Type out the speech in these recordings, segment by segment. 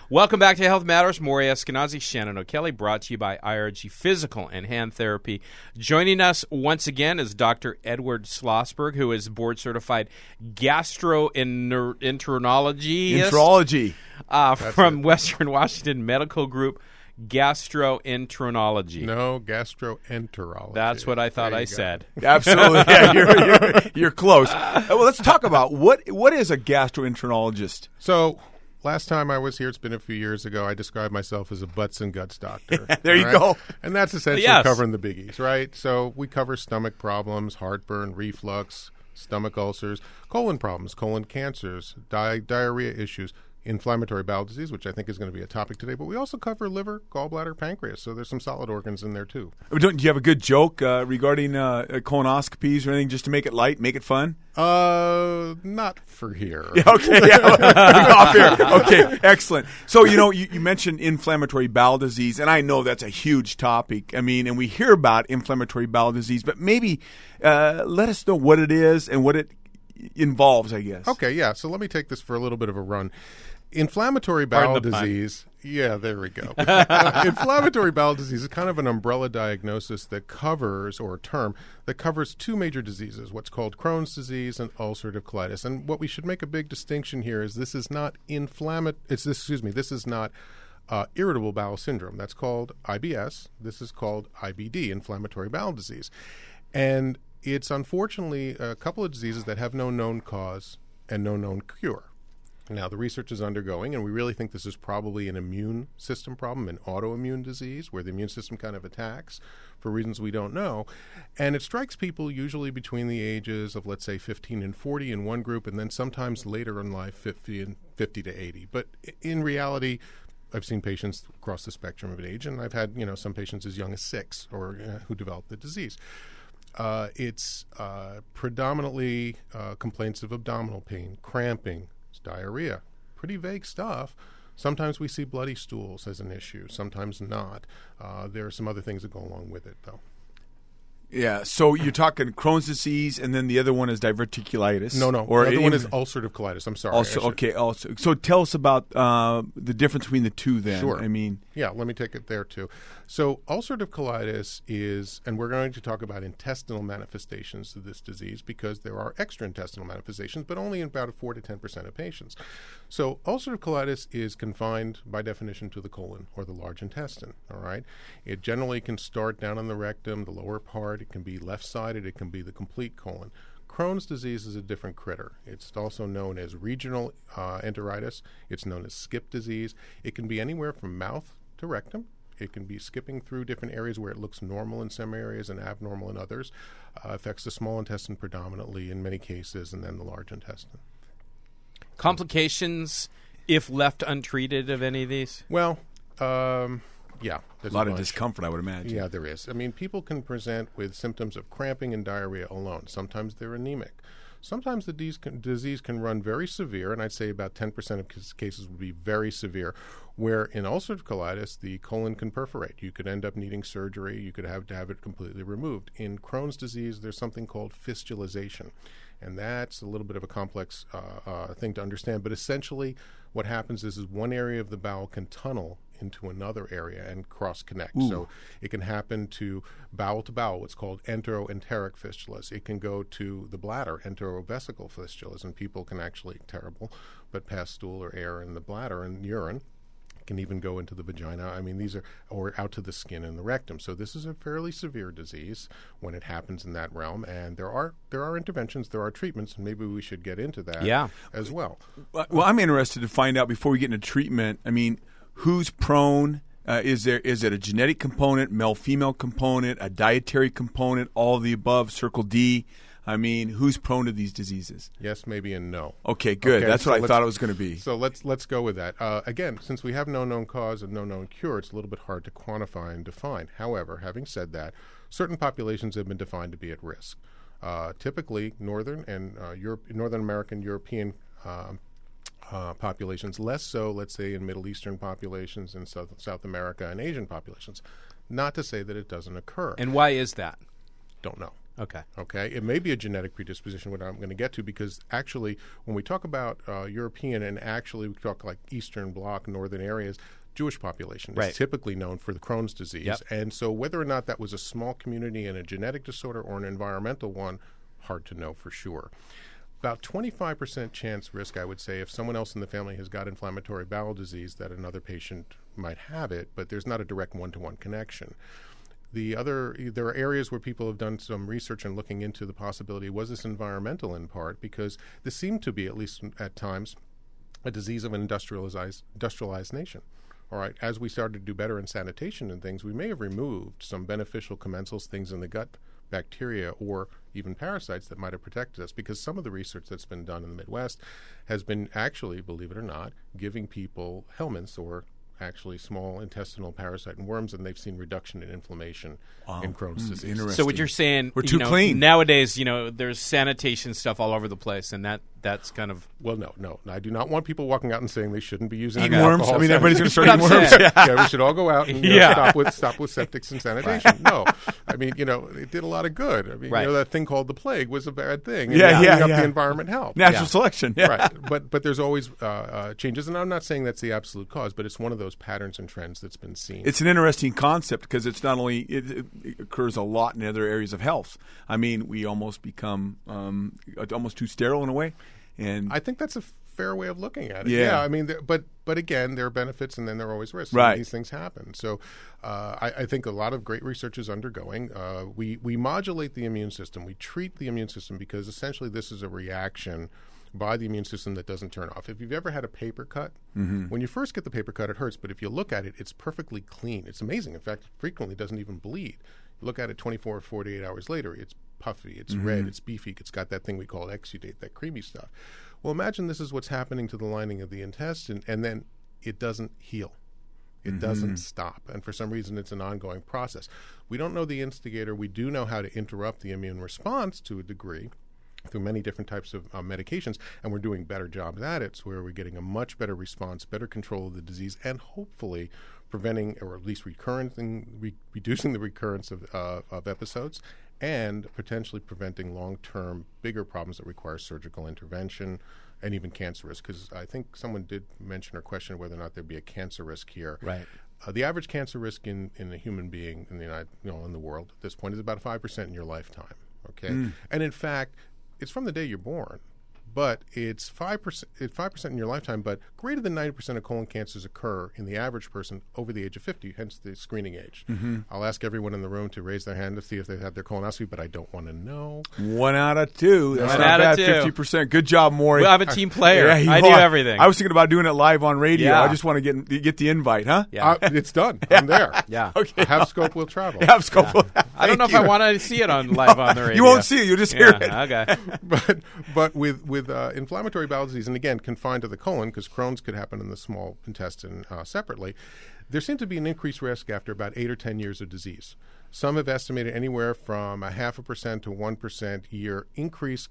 Welcome back to Health Matters. Maury Eskenazi, Shannon O'Kelly, brought to you by IRG Physical and Hand Therapy. Joining us once again is Dr. Edward Schlossberg, who is board-certified gastroenterologist from Western Washington Medical Group. Gastroenterology. No, gastroenterology. That's what I thought I said. Absolutely. Yeah, you're close. Well, let's talk about what is a gastroenterologist? So, last time I was here, it's been a few years ago, I described myself as a butts and guts doctor. There you go. And that's essentially covering the biggies, right? So we cover stomach problems, heartburn, reflux, stomach ulcers, colon problems, colon cancers, diarrhea issues, inflammatory bowel disease, which I think is going to be a topic today, but we also cover liver, gallbladder, pancreas, so there's some solid organs in there too. Do you have a good joke regarding colonoscopies or anything, just to make it light, make it fun? Not for here. Yeah, okay, off here. Okay, excellent. So, you mentioned inflammatory bowel disease, and I know that's a huge topic. I mean, and we hear about inflammatory bowel disease, but maybe let us know what it is and what it involves, I guess. Okay, yeah, so let me take this for a little bit of a run. Inflammatory bowel disease. Yeah, there we go. Inflammatory bowel disease is kind of an umbrella diagnosis that covers, or a term, that covers two major diseases, what's called Crohn's disease and ulcerative colitis. And what we should make a big distinction here is this is not this is not irritable bowel syndrome. That's called IBS. This is called IBD, inflammatory bowel disease. And it's unfortunately a couple of diseases that have no known cause and no known cure. Now, the research is undergoing, and we really think this is probably an immune system problem, an autoimmune disease, where the immune system kind of attacks for reasons we don't know. And it strikes people usually between the ages of, let's say, 15 and 40 in one group, and then sometimes later in life, 50 to 80. But in reality, I've seen patients across the spectrum of age, and I've had some patients as young as 6 or who developed the disease. It's predominantly complaints of abdominal pain, cramping, diarrhea, pretty vague stuff. Sometimes we see bloody stools as an issue, sometimes not. There are some other things that go along with it, though. Yeah, so you're talking Crohn's disease, and then the other one is diverticulitis. No. Or the other one is ulcerative colitis. I'm sorry. Also. So tell us about the difference between the two then. Sure. Yeah, let me take it there, too. So ulcerative colitis is, and we're going to talk about intestinal manifestations of this disease because there are extraintestinal manifestations, but only in about 4 to 10% of patients. So ulcerative colitis is confined by definition to the colon or the large intestine, all right? It generally can start down in the rectum, the lower part. It can be left-sided. It can be the complete colon. Crohn's disease is a different critter. It's also known as regional enteritis. It's known as skip disease. It can be anywhere from mouth to rectum. It can be skipping through different areas where it looks normal in some areas and abnormal in others. Affects the small intestine predominantly in many cases, and then the large intestine. Complications if left untreated of any of these? Well, yeah. A lot of discomfort, I would imagine. Yeah, there is. I mean, people can present with symptoms of cramping and diarrhea alone. Sometimes they're anemic. Sometimes the disease can run very severe, and I'd say about 10% of cases would be very severe, where in ulcerative colitis, the colon can perforate. You could end up needing surgery. You could have to have it completely removed. In Crohn's disease, there's something called fistulization, and that's a little bit of a complex thing to understand. But essentially, what happens is one area of the bowel can tunnel into another area and cross-connect. Ooh. So it can happen to bowel, what's called enteroenteric fistulas. It can go to the bladder, enterovesical fistulas, and people can actually, terrible, but pass stool or air in the bladder and urine. It can even go into the vagina. I mean, these are, or out to the skin and the rectum. So this is a fairly severe disease when it happens in that realm, and there are interventions, there are treatments, and maybe we should get into that as well. Well, I'm interested to find out before we get into treatment, I mean, who's prone? Is it a genetic component, male-female component, a dietary component, all of the above, circle D? I mean, who's prone to these diseases? Yes, maybe, and no. Okay, good. Okay, that's what I thought it was going to be. So let's go with that. Again, since we have no known cause and no known cure, it's a little bit hard to quantify and define. However, having said that, certain populations have been defined to be at risk. Typically, Northern American, European populations, less so, let's say, in Middle Eastern populations and South America and Asian populations. Not to say that it doesn't occur. And why is that? Don't know. Okay. Okay, it may be a genetic predisposition, what I'm going to get to, because actually, when we talk about European and actually we talk like Eastern Bloc, northern areas, Jewish population is typically known for the Crohn's disease. Yep. And so whether or not that was a small community and a genetic disorder or an environmental one, hard to know for sure. About 25% chance risk, I would say, if someone else in the family has got inflammatory bowel disease, that another patient might have it, but there's not a direct one-to-one connection. There are areas where people have done some research and looking into the possibility, was this environmental in part, because this seemed to be, at least at times, a disease of an industrialized nation. All right, as we started to do better in sanitation and things, we may have removed some beneficial commensals, things in the gut, bacteria, or even parasites that might have protected us, because some of the research that's been done in the Midwest has been actually, believe it or not, giving people helminths, or actually small intestinal parasite and worms, and they've seen reduction in inflammation in Crohn's disease. Interesting. So what you're saying, we're too clean. Nowadays, there's sanitation stuff all over the place, and that's kind of... Well, no. I do not want people walking out and saying they shouldn't be using eating worms. I mean, everybody's going to start eating worms. Yeah, we should all go out and stop with septics and sanitation. No. I mean, it did a lot of good. I mean, that thing called the plague was a bad thing. And up the environment helped. Natural selection. Yeah. Right. But there's always changes, and I'm not saying that's the absolute cause, but it's one of those patterns and trends that's been seen. It's an interesting concept because it's not only it occurs a lot in other areas of health. I mean, we almost become almost too sterile in a way, and I think that's a fair way of looking at it. Yeah, I mean, but again, there are benefits and then there are always risks. Right, these things happen. So I think a lot of great research is undergoing. We modulate the immune system. We treat the immune system because essentially this is a reaction by the immune system that doesn't turn off. If you've ever had a paper cut, when you first get the paper cut, it hurts, but if you look at it, it's perfectly clean. It's amazing. In fact, frequently it doesn't even bleed. You look at it 24 or 48 hours later, it's puffy, it's red, it's beefy, it's got that thing we call exudate, that creamy stuff. Well, imagine this is what's happening to the lining of the intestine, and then it doesn't heal. It doesn't stop. And for some reason, it's an ongoing process. We don't know the instigator. We do know how to interrupt the immune response to a degree through many different types of medications, and we're doing better jobs at it, so where we're getting a much better response, better control of the disease, and hopefully preventing or at least reducing the recurrence of episodes, and potentially preventing long-term bigger problems that require surgical intervention and even cancer risk. Because I think someone did mention or question whether or not there'd be a cancer risk here. Right. The average cancer risk in a human being in the world at this point is about 5% in your lifetime. Okay, and in fact, it's from the day you're born, but it's 5%. It's 5% in your lifetime, but greater than 90% of colon cancers occur in the average person over the age of 50, hence the screening age. I'll ask everyone in the room to raise their hand to see if they've had their colonoscopy, but I don't want to know. 1 out of 2. That's One not out bad. of 2. 50%. Good job, Maury. Well, I'm a team player. I do everything. I was thinking about doing it live on radio. Yeah. I just want to get the invite, huh? Yeah. It's done. I'm there. Yeah. Okay. Have scope will travel. Have scope. I don't know if I want to see it live on the radio. You won't see it. You'll just hear it. Okay. But with inflammatory bowel disease, and again confined to the colon, because Crohn's could happen in the small intestine separately, there seemed to be an increased risk after about 8 or 10 years of disease. Some have estimated anywhere from 0.5% to 1% year increased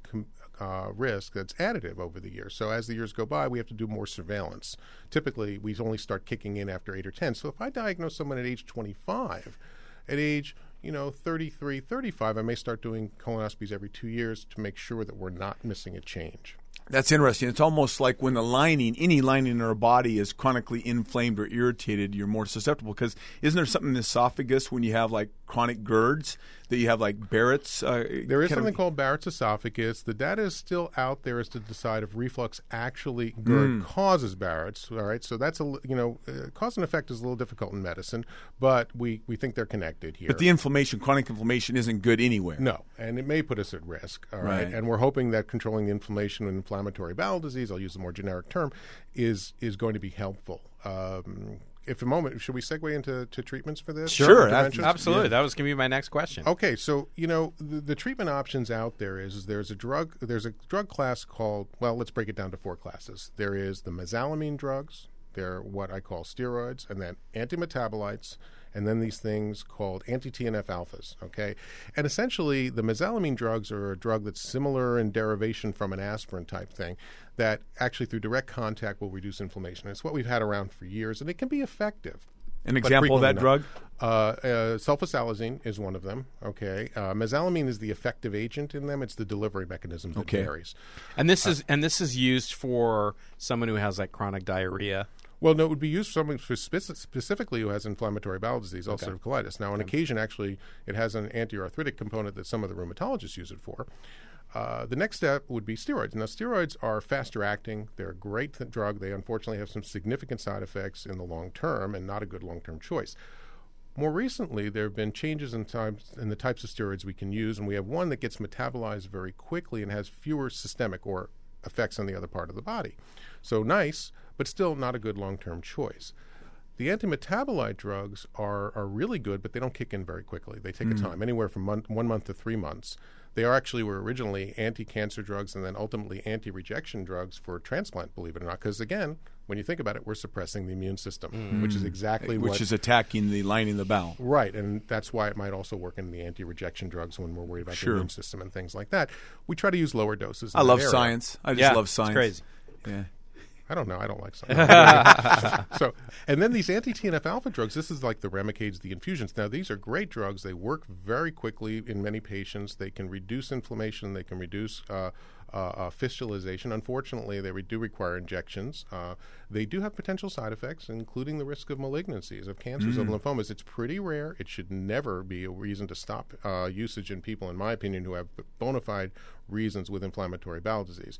risk that's additive over the years. So as the years go by, we have to do more surveillance. Typically, we only start kicking in after 8 or 10. So if I diagnose someone at age 25, at age 33, 35, I may start doing colonoscopies every 2 years to make sure that we're not missing a change. That's interesting. It's almost like when any lining in our body is chronically inflamed or irritated, you're more susceptible. Because isn't there something in the esophagus when you have like chronic GERDs that you have like Barrett's? There is something called Barrett's esophagus. The data is still out there as to decide if reflux actually GERD causes Barrett's. All right, so that's cause and effect is a little difficult in medicine, but we think they're connected here. But the chronic inflammation, isn't good anywhere. No, and it may put us at risk. All right, and we're hoping that controlling the inflammation and inflammatory bowel disease, I'll use a more generic term, is going to be helpful. If a moment, should we segue into treatments for this? Sure, absolutely. Yeah. That was going to be my next question. Okay, so the treatment options out there is there's a drug class called, well, let's break it down to 4 classes. There is the mesalamine drugs. They're what I call steroids, and then antimetabolites, and then these things called anti-TNF alphas, okay? And essentially, the mesalamine drugs are a drug that's similar in derivation from an aspirin type thing that actually through direct contact will reduce inflammation. It's what we've had around for years, and it can be effective. An example of that drug? Sulfasalazine is one of them. Okay, mesalamine is the effective agent in them. It's the delivery mechanism that varies. And this is used for someone who has like chronic diarrhea. Well, no, it would be used for someone specifically who has inflammatory bowel disease, ulcerative colitis. Now, on occasion, actually, it has an anti-arthritic component that some of the rheumatologists use it for. The next step would be steroids. Now, steroids are faster acting. They're a great drug. They unfortunately have some significant side effects in the long term and not a good long-term choice. More recently, there have been changes in the types of steroids we can use, and we have one that gets metabolized very quickly and has fewer systemic or effects on the other part of the body. So nice, but still not a good long-term choice. The anti-metabolite drugs are really good, but they don't kick in very quickly. They take a time, anywhere from 1 month to 3 months. They were originally anti-cancer drugs and then ultimately anti-rejection drugs for transplant, believe it or not, because again, when you think about it, we're suppressing the immune system, which is exactly which is attacking the lining of the bowel. Right, and that's why it might also work in the anti-rejection drugs when we're worried about the immune system and things like that. We try to use lower doses. I love science. I just love science. It's crazy. Yeah. I don't know. I don't like science. And then these anti-TNF alpha drugs, this is like the Remicades, the infusions. Now, these are great drugs. They work very quickly in many patients. They can reduce inflammation. They can reduce fistulization. Unfortunately, they do require injections. They do have potential side effects, including the risk of malignancies, of cancers, of lymphomas. It's pretty rare. It should never be a reason to stop usage in people, in my opinion, who have bona fide reasons with inflammatory bowel disease.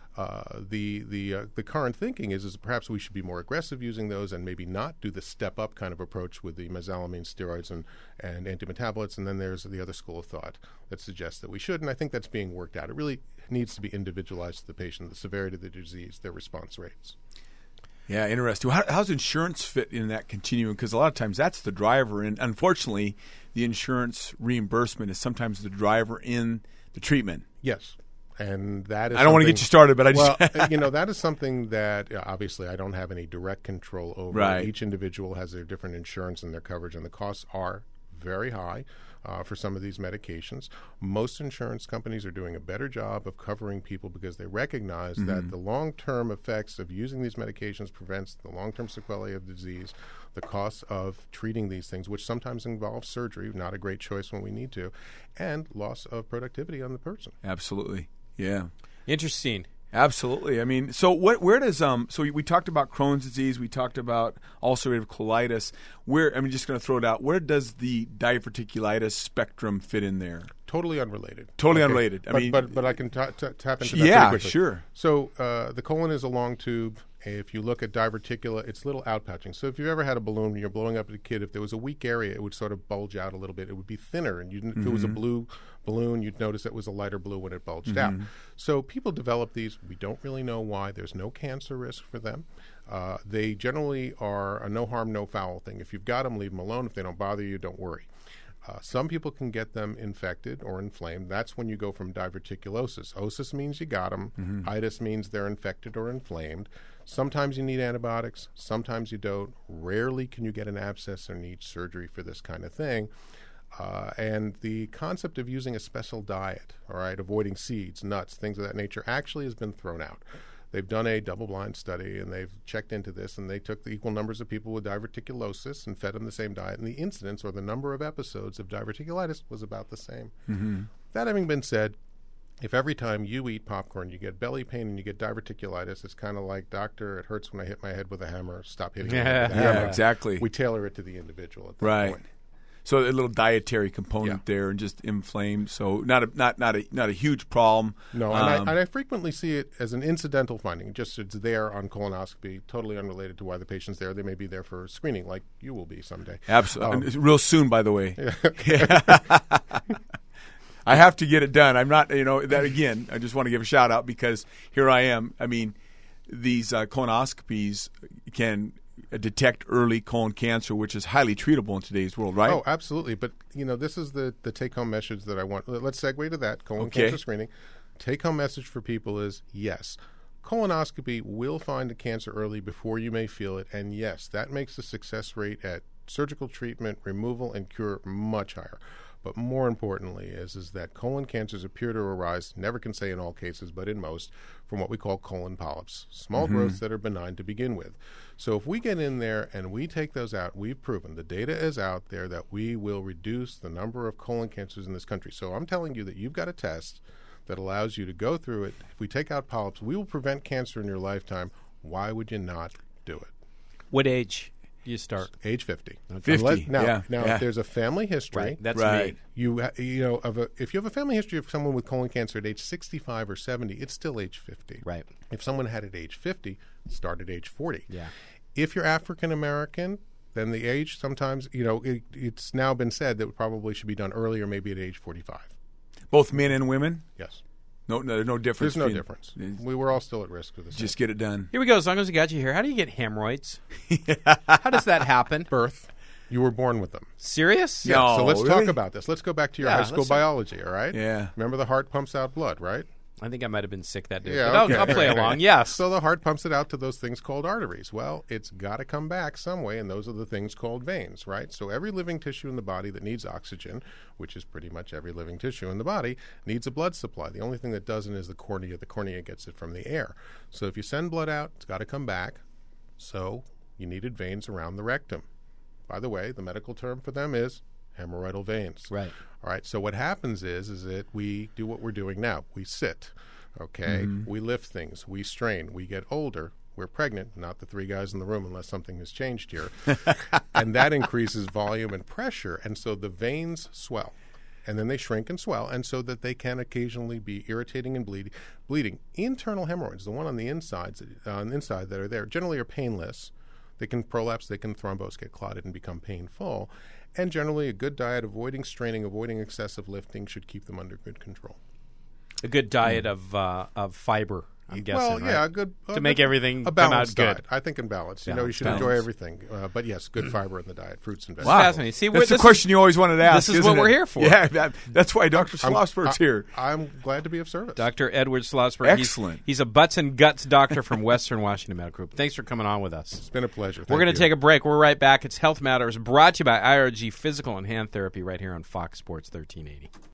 The current thinking is perhaps we should be more aggressive using those and maybe not do the step-up kind of approach with the mesalamine steroids and antimetabolites. And then there's the other school of thought that suggests that we should, and I think that's being worked out. It really needs to be individualized to the patient, the severity of the disease, their response rates. Yeah, interesting. How's insurance fit in that continuum? Because a lot of times that's the driver, and unfortunately, the insurance reimbursement is sometimes the driver in the treatment. Yes. And that is I don't want to get you started, but I just... Well, that is something that obviously I don't have any direct control over. Right. Each individual has their different insurance and their coverage, and the costs are very high for some of these medications. Most insurance companies are doing a better job of covering people because they recognize that the long-term effects of using these medications prevents the long-term sequelae of disease, the costs of treating these things, which sometimes involves surgery, not a great choice when we need to, and loss of productivity on the person. Absolutely. Yeah. Interesting. Absolutely. I mean, so where does so we talked about Crohn's disease, we talked about ulcerative colitis. I'm just going to throw it out. Where does the diverticulitis spectrum fit in there? Totally unrelated. Totally unrelated. But I can tap into that pretty quickly. Sure. So the colon is a long tube. If you look at diverticula, it's little outpouching. So if you've ever had a balloon and you're blowing up at a kid, if there was a weak area, it would sort of bulge out a little bit. It would be thinner. And if it was a blue balloon, you'd notice it was a lighter blue when it bulged out. So people develop these. We don't really know why. There's no cancer risk for them. They generally are a no harm, no foul thing. If you've got them, leave them alone. If they don't bother you, don't worry. Some people can get them infected or inflamed. That's when you go from diverticulosis. Osis means you got them. Itis means they're infected or inflamed. Sometimes you need antibiotics. Sometimes you don't. Rarely can you get an abscess or need surgery for this kind of thing. And the concept of using a special diet, all right, avoiding seeds, nuts, things of that nature, actually has been thrown out. They've done a double-blind study, and they've checked into this, and they took the equal numbers of people with diverticulosis and fed them the same diet, and the incidence or the number of episodes of diverticulitis was about the same. That having been said, if every time you eat popcorn you get belly pain and you get diverticulitis, it's kind of like, doctor, it hurts when I hit my head with a hammer. Stop hitting me with a hammer. Yeah, exactly. We tailor it to the individual at that point. So a little dietary component there, and just inflamed. So not a huge problem. No, and I frequently see it as an incidental finding. Just it's there on colonoscopy, totally unrelated to why the patient's there. They may be there for screening, like you will be someday. Absolutely, real soon, by the way. I have to get it done. I'm not, that again. I just want to give a shout out because here I am. I mean, these colonoscopies can detect early colon cancer, which is highly treatable in today's world, right? Oh, absolutely. But, this is the take-home message that I want. Let's segue to that, colon cancer screening. Take-home message for people is, yes, colonoscopy will find the cancer early before you may feel it. And, yes, that makes the success rate at surgical treatment, removal, and cure much higher. But more importantly is that colon cancers appear to arise, never can say in all cases, but in most, from what we call colon polyps, small growths that are benign to begin with. So if we get in there and we take those out, we've proven, the data is out there, that we will reduce the number of colon cancers in this country. So I'm telling you that you've got a test that allows you to go through it. If we take out polyps, we will prevent cancer in your lifetime. Why would you not do it? What age do you start? Age 50. 50. Now, if there's a family history, Right. That's Right. me. if you have a family history of someone with colon cancer at age 65 or 70, it's still age 50. Right. If someone had it at age 50, start at age 40. Yeah. If you're African American, then the age sometimes, it's now been said that it probably should be done earlier, maybe at age 45. Both men and women? Yes. No difference. There's no between- difference. We were all still at risk with this. Just get it done. Here we go. As long as we got you here, how do you get hemorrhoids? How does that happen? Birth. You were born with them. Serious? Yeah. So Oh, let's really? talk about this. Let's go back to your Yeah, high school let's- biology, all right? Yeah. Remember the heart pumps out blood, right? I think I might have been sick that day. Yeah, but okay. I'll play along. Yes. So the heart pumps it out to those things called arteries. Well, it's got to come back some way, and those are the things called veins, right? So every living tissue in the body that needs oxygen, which is pretty much every living tissue in the body, needs a blood supply. The only thing that doesn't is the cornea. The cornea gets it from the air. So if you send blood out, it's got to come back. So you needed veins around the rectum. By the way, the medical term for them is hemorrhoidal veins. Right. All right. So what happens is that we do what we're doing now. We sit. Okay. We lift things. We strain. We get older. We're pregnant. Not the three guys in the room, unless something has changed here. And that increases volume and pressure, and so the veins swell, and then they shrink and swell, and so that they can occasionally be irritating and bleeding. Internal hemorrhoids, the one on the inside that are there, generally are painless. They can prolapse, they can thrombose, get clotted, and become painful. And generally, a good diet, avoiding straining, avoiding excessive lifting, should keep them under good control. A good diet of fiber, I'm guessing. Well, right? yeah, a good to make everything a come out balanced good. diet. I think in balance. You should Balance. enjoy everything. But yes, good fiber in the diet, fruits and Wow. vegetables. Fascinating. See, That's the this question you always wanted to ask. this is isn't what we're it? here for. Yeah, that's why Dr. Schlossberg's here. I'm glad to be of service. Dr. Edward Schlossberg. Excellent. He's a butts and guts doctor from Western Washington Medical Group. Thanks for coming on with us. It's been a pleasure. We're going to take a break. We're right back. It's Health Matters, brought to you by IRG Physical and Hand Therapy right here on Fox Sports 1380.